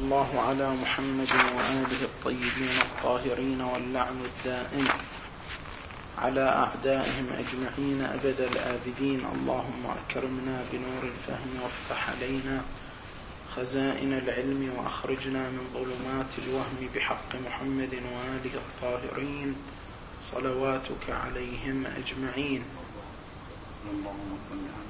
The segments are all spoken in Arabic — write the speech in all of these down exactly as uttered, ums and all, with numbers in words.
الله على محمد وآله الطيبين الطاهرين واللعن الدائم على أعدائهم أجمعين أبد الآبدين. اللهم أكرمنا بنور الفهم وافتح علينا خزائن العلم وأخرجنا من ظلمات الوهم بحق محمد وآله الطاهرين صلواتك عليهم أجمعين. اللهم صل على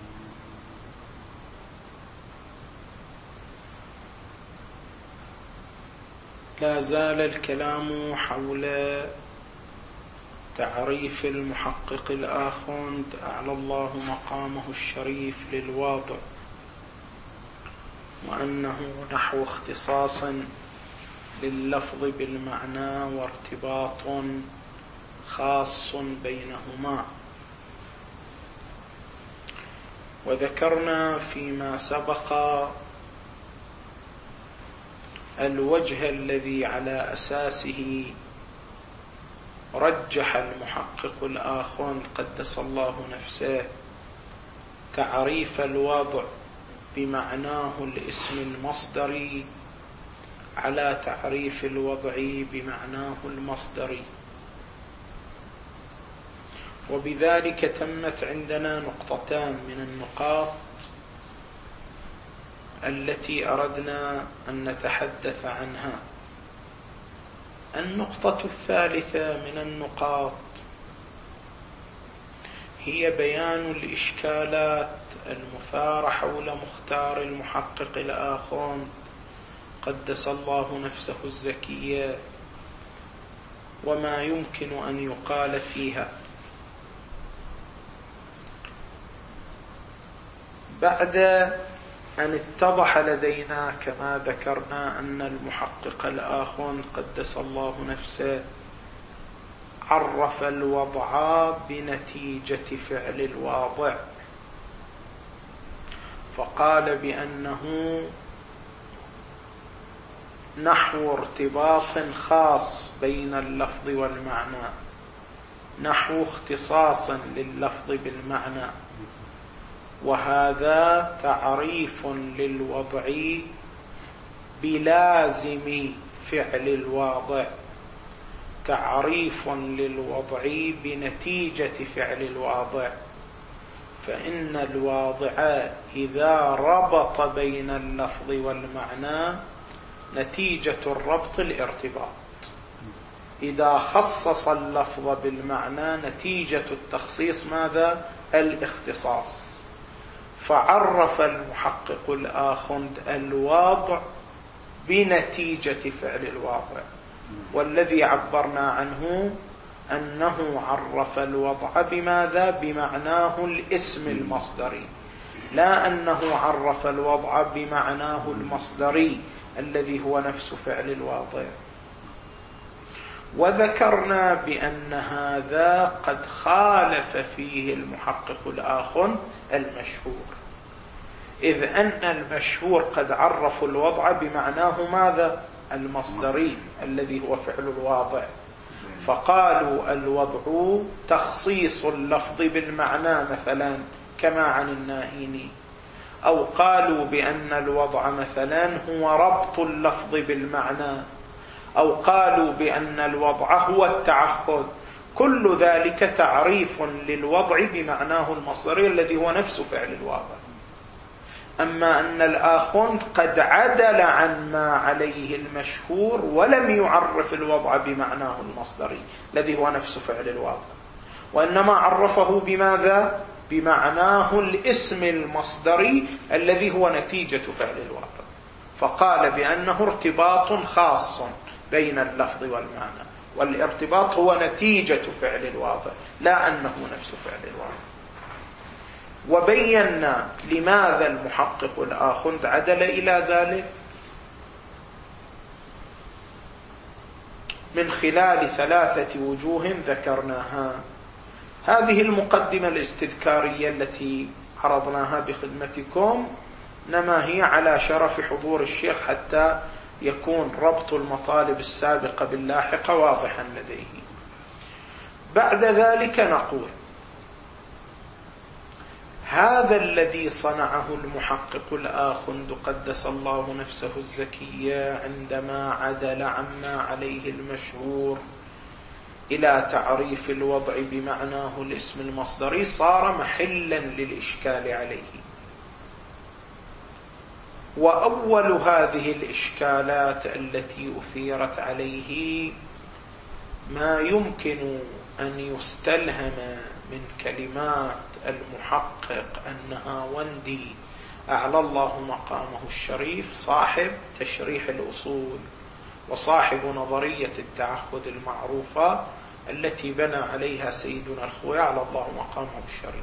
لا زال الكلام حول تعريف المحقق الآخوند أعلى الله مقامه الشريف للواضع، وأنه نحو اختصاص لللفظ بالمعنى وارتباط خاص بينهما. وذكرنا فيما سبق الوجه الذي على أساسه رجح المحقق الآخوند قدس الله نفسه تعريف الوضع بمعناه الاسم المصدري على تعريف الوضع بمعناه المصدري، وبذلك تمت عندنا نقطتان من النقاط التي أردنا أن نتحدث عنها. النقطة الثالثة من النقاط هي بيان الإشكالات المثارة حول مختار المحقق الآخوند قدس الله نفسه الزكية وما يمكن أن يقال فيها. بعد أن اتضح لدينا كما ذكرنا أن المحقق الآخوند قدس الله نفسه عرف الوضع بنتيجة فعل الواضع، فقال بأنه نحو ارتباط خاص بين اللفظ والمعنى، نحو اختصاص لللفظ بالمعنى، وهذا تعريف للوضع بلازم فعل الواضع، تعريف للوضع بنتيجة فعل الواضع. فإن الواضع إذا ربط بين اللفظ والمعنى نتيجة الربط الارتباط، إذا خصص اللفظ بالمعنى نتيجة التخصيص ماذا؟ الاختصاص. فعرف المحقق الآخوند الواضع بنتيجة فعل الواضع، والذي عبرنا عنه أنه عرف الوضع بماذا؟ بمعناه الاسم المصدري، لا أنه عرف الوضع بمعناه المصدري الذي هو نفس فعل الواضع. وذكرنا بأن هذا قد خالف فيه المحقق الآخوند المشهور، إذ أن المشهور قد عرفوا الوضع بمعناه ماذا؟ المصدري الذي هو فعل الواضع، فقالوا الوضع تخصيص اللفظ بالمعنى مثلا كما عن الناهيني، أو قالوا بأن الوضع مثلا هو ربط اللفظ بالمعنى، أو قالوا بأن الوضع هو التعهد. كل ذلك تعريف للوضع بمعناه المصدري الذي هو نفس فعل الواضع. أما أن الآخوند قد عدل عن ما عليه المشهور ولم يعرف الوضع بمعناه المصدري الذي هو نفس فعل الواضع، وإنما عرفه بماذا؟ بمعناه الاسم المصدري الذي هو نتيجة فعل الواضع، فقال بأنه ارتباط خاص بين اللفظ والمعنى، والارتباط هو نتيجة فعل الواضع لا أنه نفس فعل الواضع. وبينا لماذا المحقق الآخوند عدل إلى ذلك من خلال ثلاثة وجوه ذكرناها. هذه المقدمة الاستذكارية التي عرضناها بخدمتكم إنما هي على شرف حضور الشيخ حتى يكون ربط المطالب السابقة باللاحقة واضحا لديه. بعد ذلك نقول هذا الذي صنعه المحقق الآخند قدس الله نفسه الزكية عندما عدل عما عليه المشهور إلى تعريف الوضع بمعناه الاسم المصدري، صار محلا للإشكال عليه. وأول هذه الإشكالات التي أثيرت عليه ما يمكن أن يستلهم من كلمات المحقق النهاوندي أعلى الله مقامه الشريف، صاحب تشريح الأصول وصاحب نظرية التعهد المعروفة التي بنى عليها سيدنا الخوي على الله مقامه الشريف.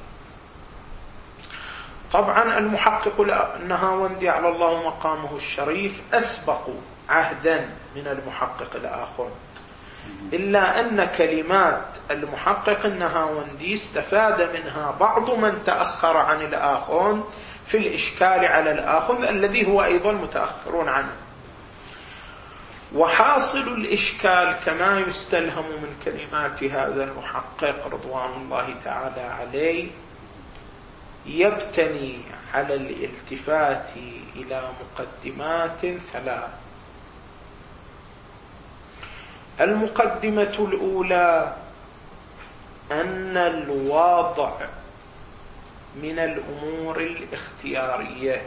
طبعا المحقق النهاوندي على الله مقامه الشريف أسبق عهدا من المحقق الآخر، إلا أن كلمات المحقق النهاوندي استفاد منها بعض من تأخر عن الآخر في الإشكال على الآخر الذي هو أيضا متأخرون عنه. وحاصل الإشكال كما يستلهم من كلمات هذا المحقق رضوان الله تعالى عليه يبتني على الالتفات إلى مقدمات ثلاث. المقدمة الأولى أن الوضع من الأمور الاختيارية،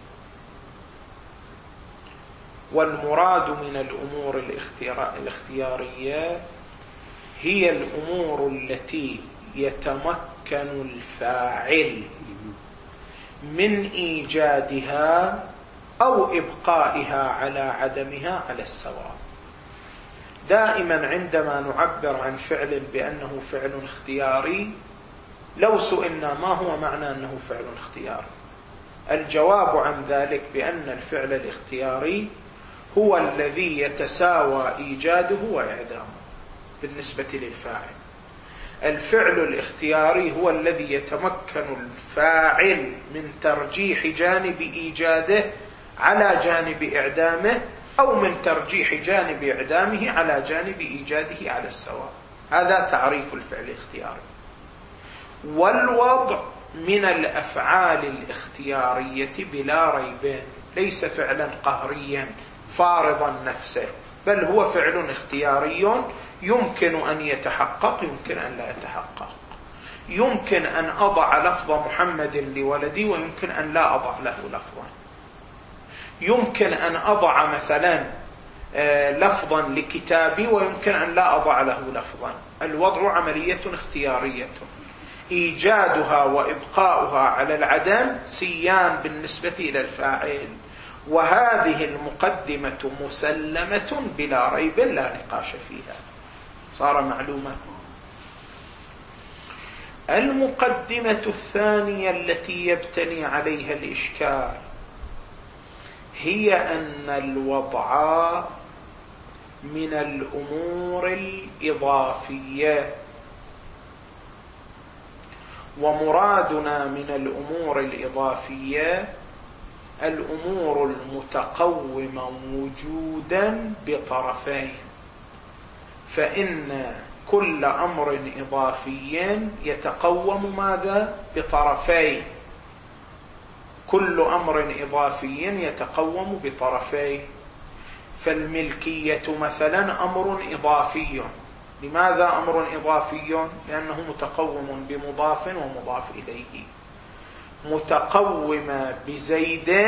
والمراد من الأمور الاختيارية هي الأمور التي يتمكن الفاعل من إيجادها أو إبقائها على عدمها على السواء. دائما عندما نعبر عن فعل بأنه فعل اختياري، لو سئلنا ما هو معنى أنه فعل اختياري، الجواب عن ذلك بأن الفعل الاختياري هو الذي يتساوى إيجاده وإعدامه بالنسبة للفاعل. الفعل الاختياري هو الذي يتمكن الفاعل من ترجيح جانب إيجاده على جانب إعدامه، أو من ترجيح جانب إعدامه على جانب إيجاده على السواء. هذا تعريف الفعل الاختياري. والوضع من الأفعال الاختيارية بلا ريب، ليس فعلا قهريا فارضا نفسه، بل هو فعل اختياري يمكن أن يتحقق يمكن أن لا يتحقق. يمكن أن أضع لفظ محمد لولدي ويمكن أن لا أضع له لفظا. يمكن أن أضع مثلا لفظا لكتابي ويمكن أن لا أضع له لفظا. الوضع عملية اختيارية، إيجادها وإبقاؤها على العدم سيان بالنسبة إلى الفاعل. وهذه المقدمة مسلمة بلا ريب لا نقاش فيها، صار معلومة. المقدمة الثانية التي يبتني عليها الإشكال هي أن الوضع من الأمور الإضافية، ومرادنا من الأمور الإضافية الأمور المتقومة وجودا بطرفين. فإن كل أمر إضافي يتقوم ماذا؟ بطرفين. كل أمر إضافي يتقوم بطرفين. فالملكية مثلا أمر إضافي. لماذا أمر إضافي؟ لأنه متقوم بمضاف ومضاف إليه. متقوم بزيد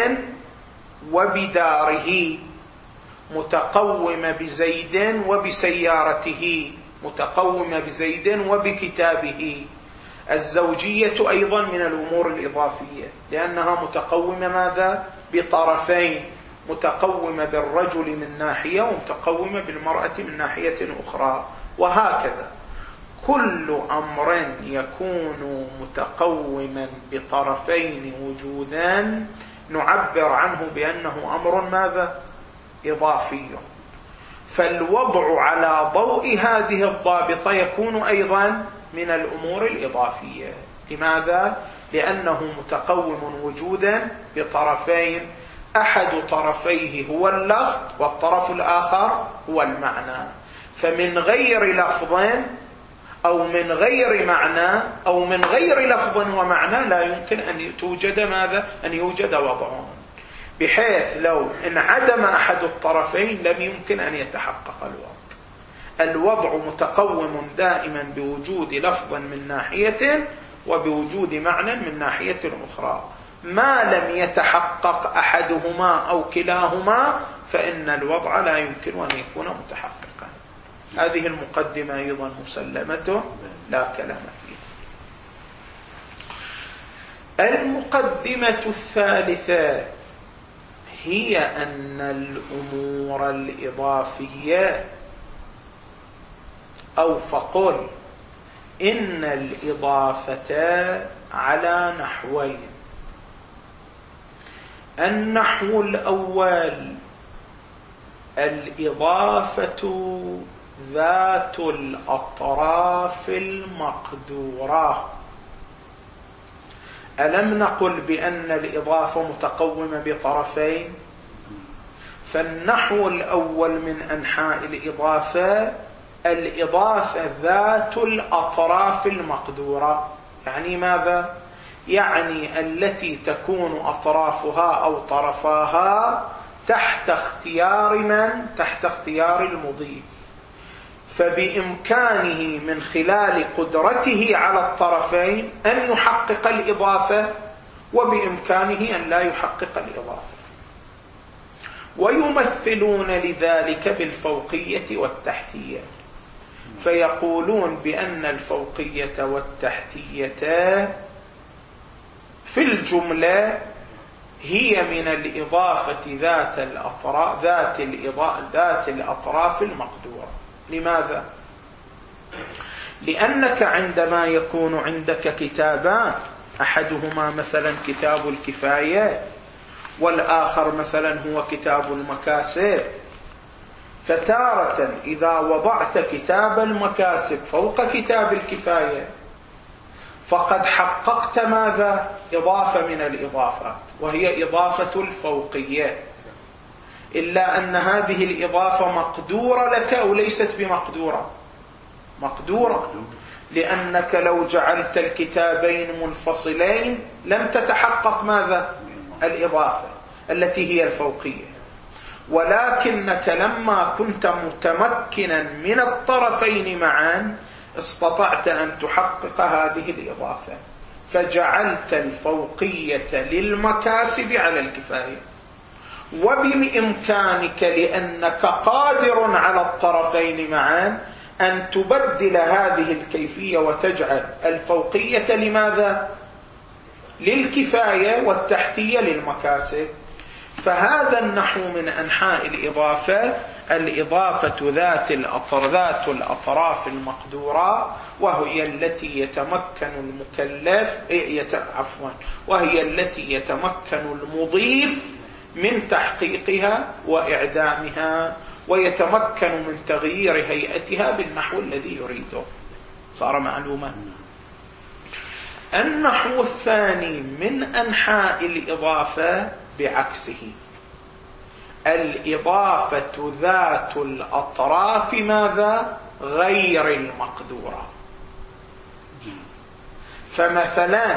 وبداره، متقوم بزيد وبسيارته، متقوم بزيد وبكتابه. الزوجية أيضا من الأمور الإضافية لأنها متقومة ماذا؟ بطرفين، متقومة بالرجل من ناحية ومتقومة بالمرأة من ناحية أخرى، وهكذا. كل أمر يكون متقوما بطرفين وجودان نعبر عنه بأنه أمر ماذا؟ إضافي. فالوضع على ضوء هذه الضابطة يكون أيضا من الأمور الإضافية. لماذا؟ لأنه متقوم وجودا بطرفين، أحد طرفيه هو اللفظ والطرف الآخر هو المعنى. فمن غير لفظ أو من غير معنى أو من غير لفظ ومعنى لا يمكن أن توجد ماذا؟ أن يوجد وضع، بحيث لو انعدم أحد الطرفين لم يمكن أن يتحقق الوضع. الوضع متقوم دائما بوجود لفظ من ناحية وبوجود معنى من ناحية أخرى. ما لم يتحقق أحدهما أو كلاهما فإن الوضع لا يمكن أن يكون متحققا. هذه المقدمة أيضا مسلمة لا كلام فيها. المقدمة الثالثة هي أن الأمور الإضافية، أو فقل إن الإضافة على نحوين. النحو الأول الإضافة ذات الأطراف المقدورة. ألم نقل بأن الإضافة متقومة بطرفين؟ فالنحو الأول من أنحاء الإضافة الإضافة ذات الأطراف المقدورة. يعني ماذا؟ يعني التي تكون أطرافها أو طرفاها تحت اختيار من؟ تحت اختيار المضيف. فبإمكانه من خلال قدرته على الطرفين أن يحقق الإضافة، وبإمكانه أن لا يحقق الإضافة. ويمثلون لذلك بالفوقية والتحتية، فيقولون بأن الفوقية والتحتية في الجملة هي من الإضافة ذات الأطراف ذات الإضاءة ذات الأطراف المقدورة. لماذا؟ لأنك عندما يكون عندك كتابان، أحدهما مثلا كتاب الكفاية والآخر مثلا هو كتاب المكاسب، فتارة إذا وضعت كتاب المكاسب فوق كتاب الكفاية فقد حققت ماذا؟ إضافة من الإضافات، وهي إضافة الفوقية. إلا أن هذه الإضافة مقدورة لك أو ليست بمقدورة؟ مقدورة، لأنك لو جعلت الكتابين منفصلين لم تتحقق ماذا؟ الإضافة التي هي الفوقية. ولكنك لما كنت متمكنا من الطرفين معا استطعت أن تحقق هذه الإضافة، فجعلت الفوقية للمكاسب على الكفاية. وبإمكانك لأنك قادر على الطرفين معا أن تبدل هذه الكيفية وتجعل الفوقية لماذا؟ للكفاية والتحتية للمكاسب. فهذا النحو من أنحاء الإضافة الإضافة ذات الأطر ذات الأطراف المقدورة، وهي التي يتمكن المكلف يت... عفوا وهي التي يتمكن المضيف من تحقيقها وإعدامها، ويتمكن من تغيير هيئتها بالنحو الذي يريده. صار معلوما. النحو الثاني من أنحاء الإضافة بعكسه، الإضافة ذات الأطراف ماذا؟ غير المقدورة. فمثلا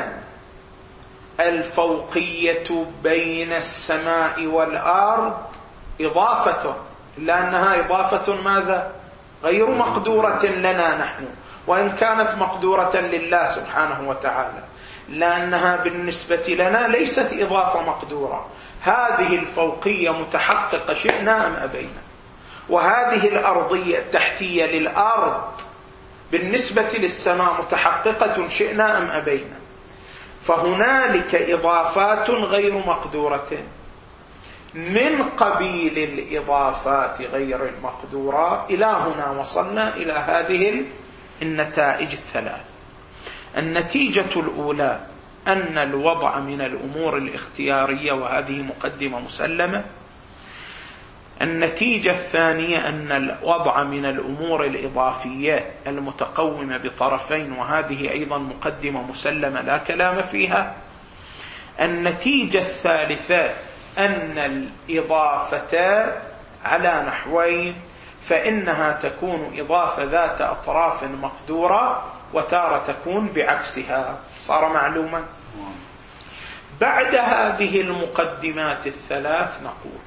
الفوقية بين السماء والأرض إضافة، لأنها إضافة ماذا؟ غير مقدورة لنا نحن، وإن كانت مقدورة لله سبحانه وتعالى، لأنها بالنسبة لنا ليست إضافة مقدورة. هذه الفوقية متحققة شئنا أم أبينا، وهذه الأرضية التحتية للأرض بالنسبة للسماء متحققة شئنا أم أبينا. فهنالك إضافات غير مقدورة من قبيل الإضافات غير المقدورة. إلى هنا وصلنا إلى هذه النتائج الثلاث. النتيجة الأولى أن الوضع من الأمور الاختيارية، وهذه مقدمة مسلمة. النتيجة الثانية أن الوضع من الأمور الإضافية المتقومة بطرفين، وهذه أيضا مقدمة مسلمة لا كلام فيها. النتيجة الثالثة أن الإضافة على نحوين، فإنها تكون إضافة ذات أطراف مقدورة، وتارة تكون بعكسها. صار معلوما؟ بعد هذه المقدمات الثلاث نقول: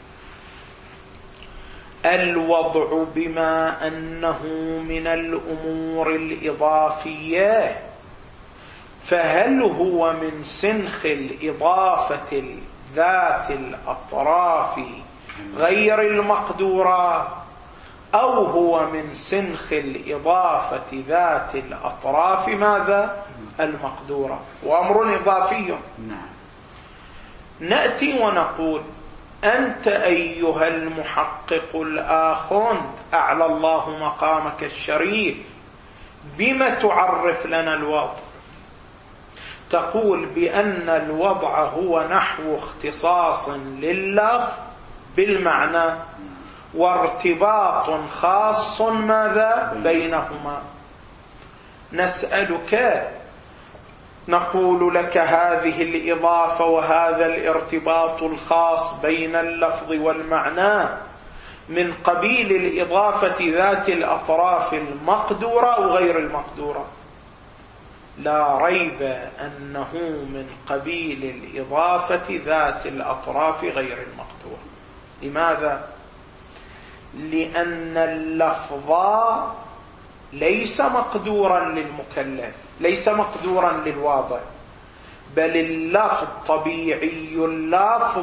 الوضع بما أنه من الأمور الإضافية، فهل هو من سنخ الإضافة ذات الأطراف غير المقدورة، أو هو من سنخ الإضافة ذات الأطراف ماذا؟ المقدورة، وأمر إضافي. نأتي ونقول: أنت أيها المحقق الآخر أعلى الله مقامك الشريف، بما تعرف لنا الوضع؟ تقول بأن الوضع هو نحو اختصاص لللفظ بالمعنى، وارتباط خاص ماذا بينهما. نسألك، نقول لك: هذه الإضافة وهذا الارتباط الخاص بين اللفظ والمعنى من قبيل الإضافة ذات الأطراف المقدورة أو غير المقدورة؟ لا ريب أنه من قبيل الإضافة ذات الأطراف غير المقدورة. لماذا؟ لأن اللفظ ليس مقدورا للمكلف، ليس مقدورا للواضع، بل اللفظ طبيعي اللفظ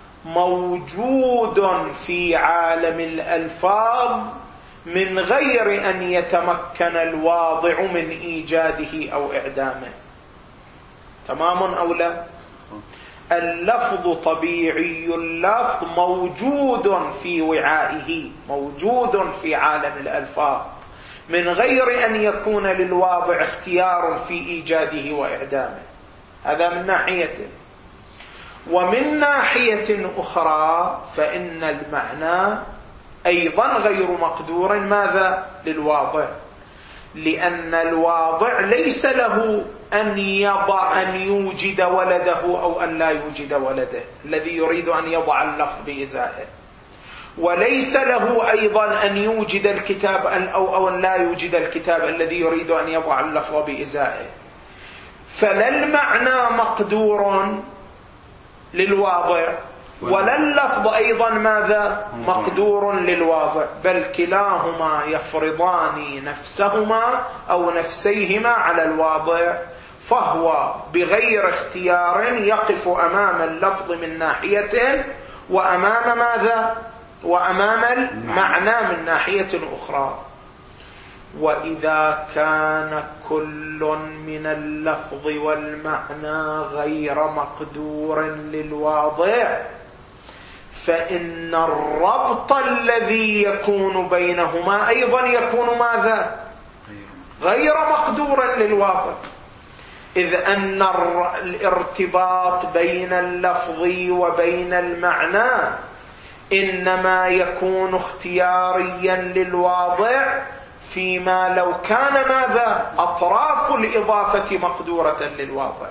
موجود في عالم الألفاظ من غير أن يتمكن الواضع من إيجاده أو إعدامه. تمام أو لا؟ اللفظ طبيعي اللفظ موجود في وعائه، موجود في عالم الألفاظ من غير أن يكون للواضع اختيار في إيجاده وإعدامه. هذا من ناحية. ومن ناحية أخرى فإن المعنى أيضا غير مقدور ماذا؟ للواضع، لأن الواضع ليس له أن يضع أن يوجد ولده أو أن لا يوجد ولده الذي يريد أن يضع اللفظ بإزائه، وليس له أيضا أن يوجد الكتاب أو أو أن لا يوجد الكتاب الذي يريد أن يضع اللفظ بإزائه. فلا المعنى مقدور للواضع ولا اللفظ أيضا ماذا؟ مقدور للواضع، بل كلاهما يفرضان نفسهما أو نفسيهما على الواضع، فهو بغير اختيار يقف أمام اللفظ من ناحية وأمام ماذا؟ وأمام المعنى من ناحية أخرى. وإذا كان كل من اللفظ والمعنى غير مقدور للواضع، فإن الربط الذي يكون بينهما أيضا يكون ماذا؟ غير مقدور للواضع، إذ أن الارتباط بين اللفظ وبين المعنى إنما يكون اختياريا للواضع فيما لو كان ماذا؟ أطراف الإضافة مقدورة للواضع.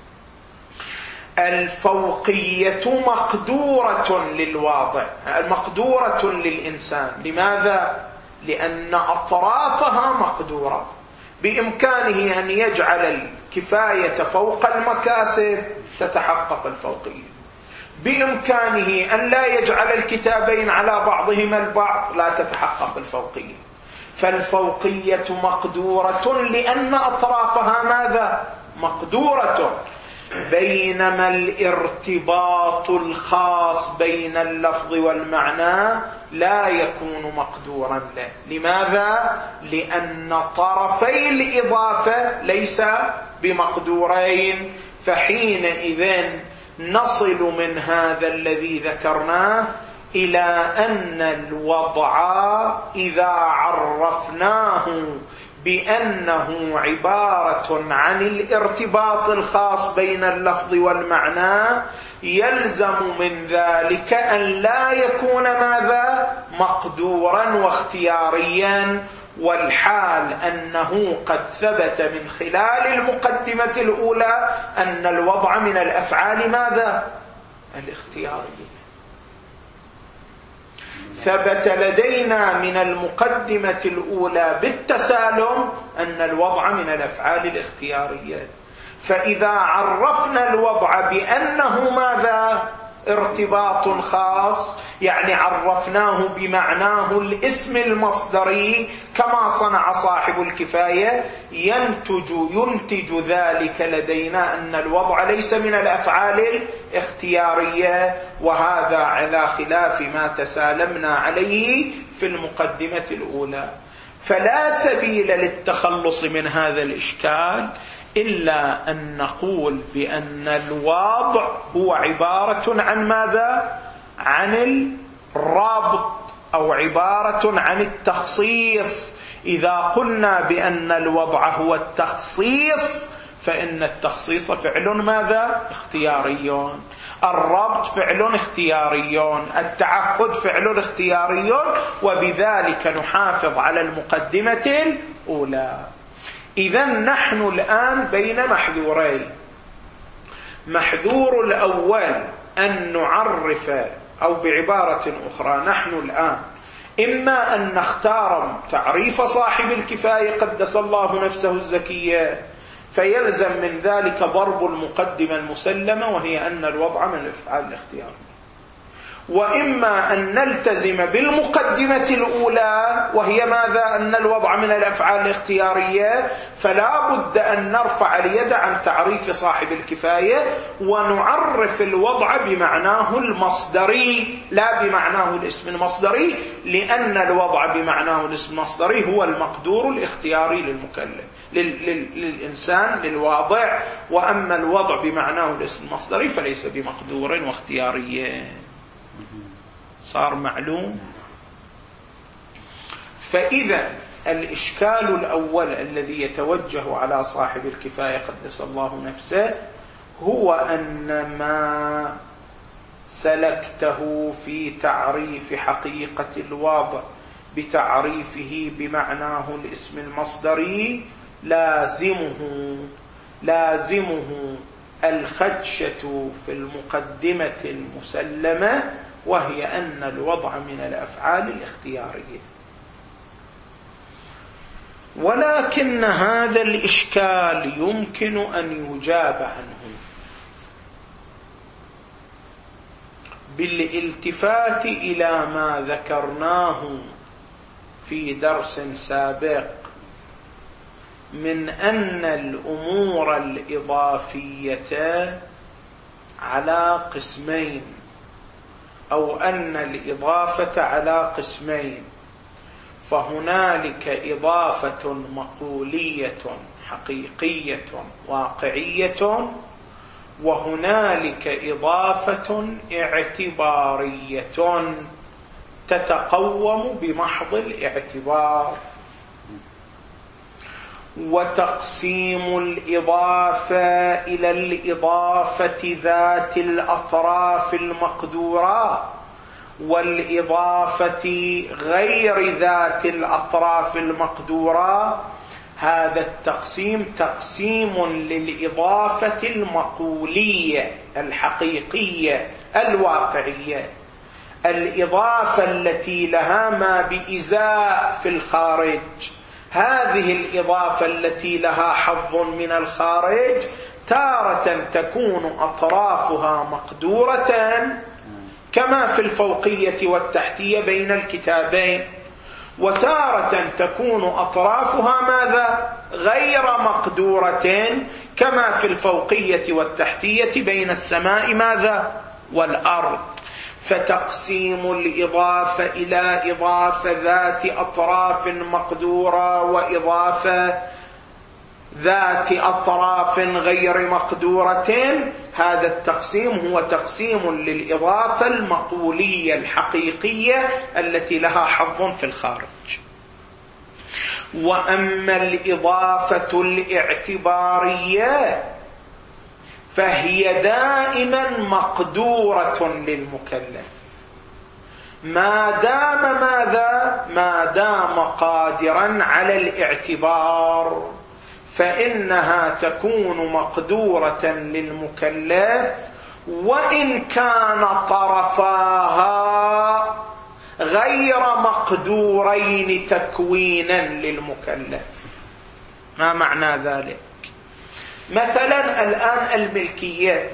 الفوقية مقدورة للواضع، مقدورة للإنسان. لماذا؟ لأن أطرافها مقدورة، بإمكانه أن يجعل الكفاية فوق المكاسب تتحقق الفوقية، بإمكانه أن لا يجعل الكتابين على بعضهما البعض لا تتحقق الفوقية. فالفوقية مقدورة لأن أطرافها ماذا؟ مقدورة، بينما الارتباط الخاص بين اللفظ والمعنى لا يكون مقدورا له. لماذا؟ لأن طرفي الإضافة ليس بمقدورين. فحينئذ نصل من هذا الذي ذكرناه إلى أن الوضع إذا عرفناه بأنه عبارة عن الارتباط الخاص بين اللفظ والمعنى، يلزم من ذلك أن لا يكون ماذا؟ مقدورا واختياريا. والحال أنه قد ثبت من خلال المقدمة الأولى أن الوضع من الأفعال ماذا؟ الاختيارية. ثبت لدينا من المقدمة الأولى بالتسالم أن الوضع من الأفعال الاختيارية. فإذا عرفنا الوضع بأنه ماذا؟ ارتباط خاص، يعني عرفناه بمعناه الاسم المصدري كما صنع صاحب الكفاية، ينتج ينتج ذلك لدينا أن الوضع ليس من الأفعال الاختيارية، وهذا على خلاف ما تسالمنا عليه في المقدمة الأولى. فلا سبيل للتخلص من هذا الإشكال إلا أن نقول بأن الوضع هو عبارة عن ماذا؟ عن الرابط أو عبارة عن التخصيص. إذا قلنا بأن الوضع هو التخصيص فإن التخصيص فعل ماذا؟ اختياري، الربط فعل اختياري، التعهد فعل اختياري، وبذلك نحافظ على المقدمة الأولى. إذن نحن الآن بين محذورين. محذور الأول أن نعرف، أو بعبارة أخرى نحن الآن إما أن نختار تعريف صاحب الكفاية قدس الله نفسه الزكية، فيلزم من ذلك ضرب المقدمة المسلمة وهي أن الوضع من الأفعال الاختيارية، وإما أن نلتزم بالمقدمة الأولى وهي ماذا؟ أن الوضع من الأفعال الاختيارية، فلا بد أن نرفع اليد عن تعريف صاحب الكفاية ونعرف الوضع بمعناه المصدري لا بمعناه الاسم المصدري، لأن الوضع بمعناه الاسم المصدري هو المقدور الاختياري للمكلف للإنسان للواضع، وأما الوضع بمعناه الاسم المصدري فليس بمقدور واختياري. صار معلوم؟ فإذا الإشكال الأول الذي يتوجه على صاحب الكفاية قدس الله نفسه هو أن ما سلكته في تعريف حقيقة الوضع بتعريفه بمعناه الاسم المصدري لازمه لازمه الخدشة في المقدمة المسلمة، وهي أن الوضع من الأفعال الاختيارية. ولكن هذا الإشكال يمكن أن يجاب عنه بالالتفات إلى ما ذكرناه في درس سابق من أن الأمور الإضافية على قسمين، أو أن الإضافة على قسمين، فهنالك إضافة مقولية حقيقية واقعية، وهنالك إضافة اعتبارية تتقوم بمحض الاعتبار. وتقسيم الإضافة إلى الإضافة ذات الأطراف المقدورة والإضافة غير ذات الأطراف المقدورة، هذا التقسيم تقسيم للإضافة المقولية الحقيقية الواقعية، الإضافة التي لها ما بإزاء في الخارج. هذه الإضافة التي لها حظ من الخارج تارة تكون أطرافها مقدورة كما في الفوقية والتحتية بين الكتابين، وتارة تكون أطرافها ماذا؟ غير مقدورة كما في الفوقية والتحتية بين السماء ماذا؟ والأرض. فتقسيم الإضافة إلى إضافة ذات أطراف مقدورة وإضافة ذات أطراف غير مقدورة، هذا التقسيم هو تقسيم للإضافة المقولية الحقيقية التي لها حظ في الخارج. وأما الإضافة الاعتبارية فهي دائما مقدورة للمكلف ما دام ماذا؟ ما دام قادرا على الاعتبار، فإنها تكون مقدورة للمكلف وإن كان طرفاها غير غير مقدورين تكوينا للمكلف. ما معنى ذلك؟ مثلا الآن الملكية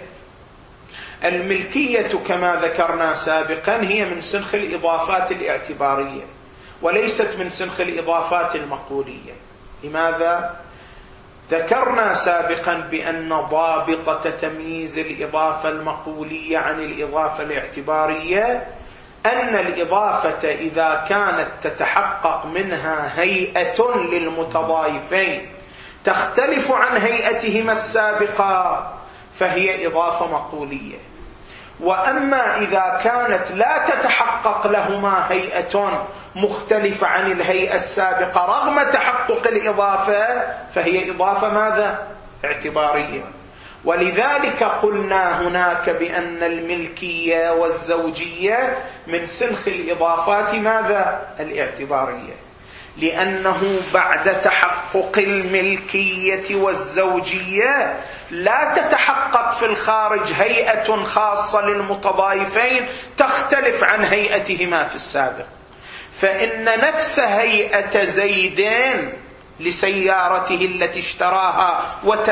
الملكية كما ذكرنا سابقا هي من سنخ الإضافات الاعتبارية وليست من سنخ الإضافات المقولية. لماذا؟ ذكرنا سابقا بأن ضابطة تمييز الإضافة المقولية عن الإضافة الاعتبارية أن الإضافة إذا كانت تتحقق منها هيئة للمتضايفين تختلف عن هيئتهما السابقة فهي إضافة مقولية، وأما إذا كانت لا تتحقق لهما هيئة مختلفة عن الهيئة السابقة رغم تحقق الإضافة فهي إضافة ماذا؟ اعتبارية. ولذلك قلنا هناك بأن الملكية والزوجية من سنخ الإضافات ماذا؟ الاعتبارية، لأنه بعد تحقق الملكية والزوجية لا تتحقق في الخارج هيئة خاصة للمتضايفين تختلف عن هيئتهما في السابق، فإن نفس هيئة زيدين لسيارته التي اشتراها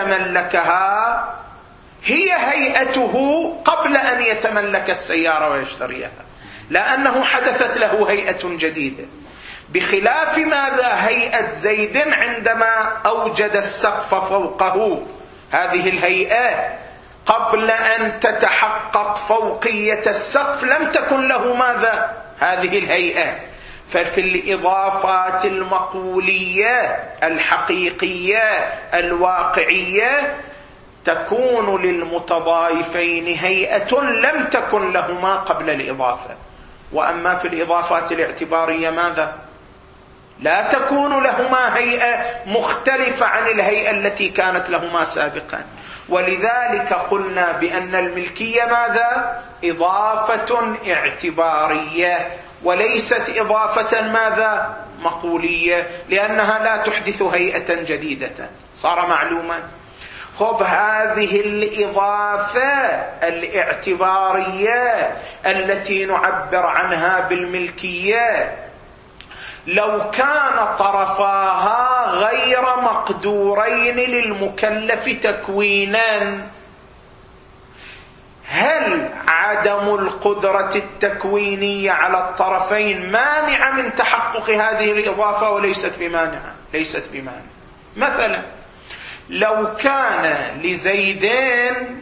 وتملكها هي هيئته قبل أن يتملك السيارة ويشتريها، لأنه حدثت له هيئة جديدة، بخلاف ماذا؟ هيئة زيد عندما أوجد السقف فوقه. هذه الهيئة قبل أن تتحقق فوقية السقف لم تكن له ماذا؟ هذه الهيئة. ففي الإضافات المقولية الحقيقية الواقعية تكون للمتضايفين هيئة لم تكن لهما قبل الإضافة، وأما في الإضافات الاعتبارية ماذا؟ لا تكون لهما هيئة مختلفة عن الهيئة التي كانت لهما سابقا. ولذلك قلنا بأن الملكية ماذا؟ إضافة اعتبارية وليست إضافة ماذا؟ مقولية، لأنها لا تحدث هيئة جديدة. صار معلوما؟ خب هذه الإضافة الاعتبارية التي نعبر عنها بالملكية لو كان طرفاها غير مقدورين للمكلف تكوينا، هل عدم القدرة التكوينية على الطرفين مانع من تحقق هذه الإضافة وليست بمانعة؟ ليست بمانعة. مثلا لو كان لزيدين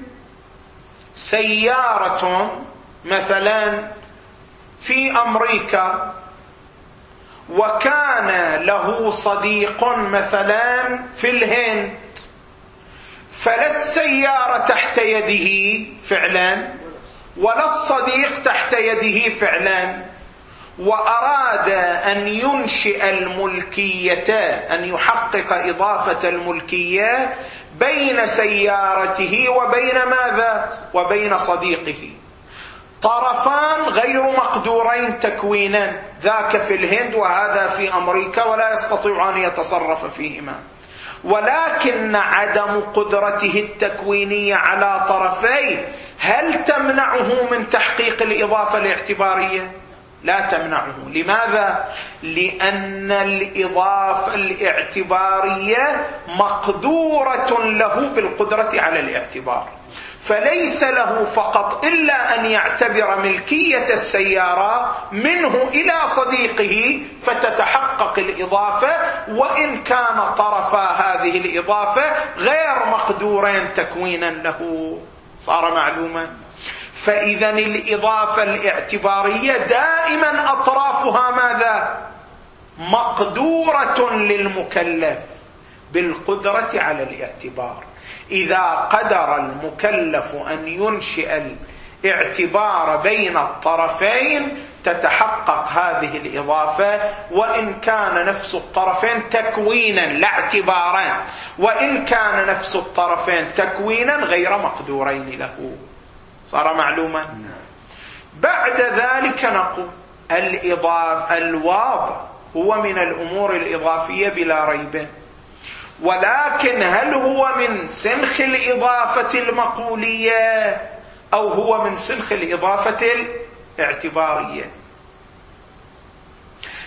سيارة مثلا في أمريكا وكان له صديق مثلا في الهند، فلا السيارة تحت يده فعلا ولا الصديق تحت يده فعلا، وأراد أن ينشئ الملكية، أن يحقق إضافة الملكية بين سيارته وبين ماذا؟ وبين صديقه. طرفان غير مقدورين تكوينا، ذاك في الهند وهذا في أمريكا، ولا يستطيع أن يتصرف فيهما، ولكن عدم قدرته التكوينية على طرفين هل تمنعه من تحقيق الإضافة الاعتبارية؟ لا تمنعه. لماذا؟ لأن الإضافة الاعتبارية مقدورة له بالقدرة على الاعتبار، فليس له فقط إلا أن يعتبر ملكية السيارة منه إلى صديقه فتتحقق الإضافة، وإن كان طرفا هذه الإضافة غير مقدورين تكوينا له. صار معلوما؟ فإذا الإضافة الاعتبارية دائما أطرافها ماذا؟ مقدورة للمكلف بالقدرة على الاعتبار. إذا قدر المكلف أن ينشئ الاعتبار بين الطرفين تتحقق هذه الإضافة، وإن كان نفس الطرفين تكوينا لا اعتبارا، وإن كان نفس الطرفين تكوينا غير مقدورين له. صار معلوما؟ بعد ذلك نقول الإضافة الواضح هو من الأمور الإضافية بلا ريب، ولكن هل هو من سنخ الإضافة المقولية أو هو من سنخ الإضافة الاعتبارية؟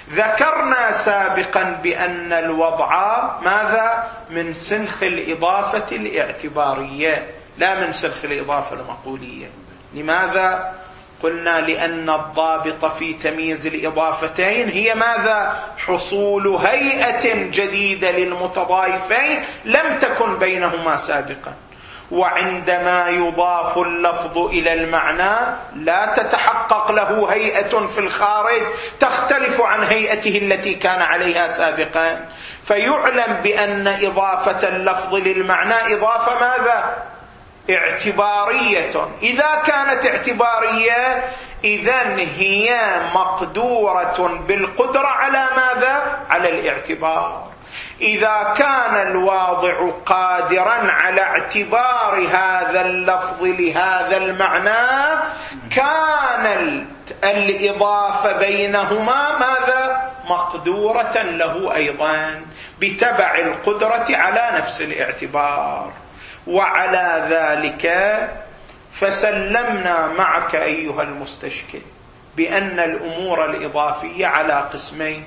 ذكرنا سابقا بأن الوضع ماذا؟ من سنخ الإضافة الاعتبارية لا من سنخ الإضافة المقولية. لماذا؟ قلنا لأن الضابط في تمييز الإضافتين هي ماذا؟ حصول هيئة جديدة للمتضايفين لم تكن بينهما سابقا. وعندما يضاف اللفظ إلى المعنى لا تتحقق له هيئة في الخارج تختلف عن هيئته التي كان عليها سابقا، فيعلم بأن إضافة اللفظ للمعنى إضافة ماذا؟ اعتبارية. إذا كانت اعتبارية إذن هي مقدورة بالقدرة على ماذا؟ على الاعتبار. إذا كان الواضع قادرا على اعتبار هذا اللفظ لهذا المعنى كان الإضافة بينهما ماذا؟ مقدورة له أيضا بتبع القدرة على نفس الاعتبار. وعلى ذلك فسلمنا معك أيها المستشكل بأن الأمور الإضافية على قسمين،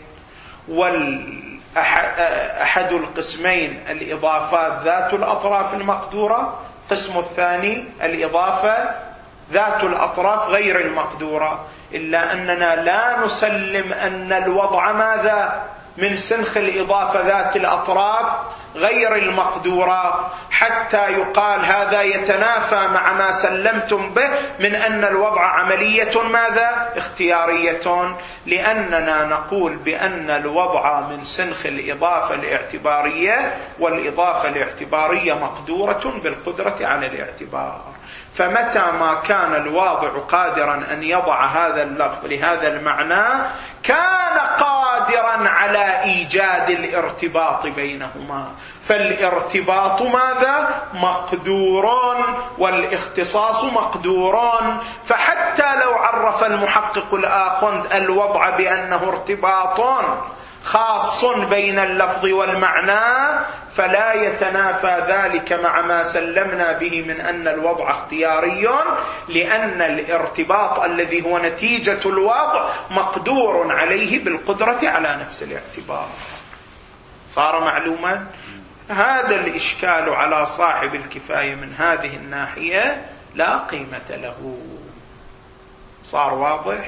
والأحد القسمين الإضافات ذات الأطراف المقدورة، قسم الثاني الإضافة ذات الأطراف غير المقدورة. إلا أننا لا نسلم أن الوضع ماذا؟ من سنخ الإضافة ذات الأطراف غير المقدورة حتى يقال هذا يتنافى مع ما سلمتم به من أن الوضع عملية ماذا؟ اختيارية. لأننا نقول بأن الوضع من سنخ الإضافة الاعتبارية، والإضافة الاعتبارية مقدورة بالقدرة على الاعتبار. فمتى ما كان الواضع قادرا أن يضع هذا اللفظ لهذا المعنى كان قادرا على إيجاد الارتباط بينهما. فالارتباط ماذا؟ مقدور، والاختصاص مقدور. فحتى لو عرف المحقق الآخذ الوضع بأنه ارتباط خاص بين اللفظ والمعنى فلا يتنافى ذلك مع ما سلمنا به من أن الوضع اختياري، لأن الارتباط الذي هو نتيجة الوضع مقدور عليه بالقدرة على نفس الاعتبار. صار معلوما؟ هذا الإشكال على صاحب الكفاية من هذه الناحية لا قيمة له. صار واضح؟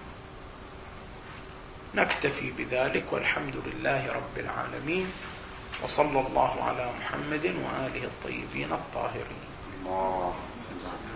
نكتفي بذلك، والحمد لله رب العالمين، وصلى الله على محمد وآله الطيبين الطاهرين. الله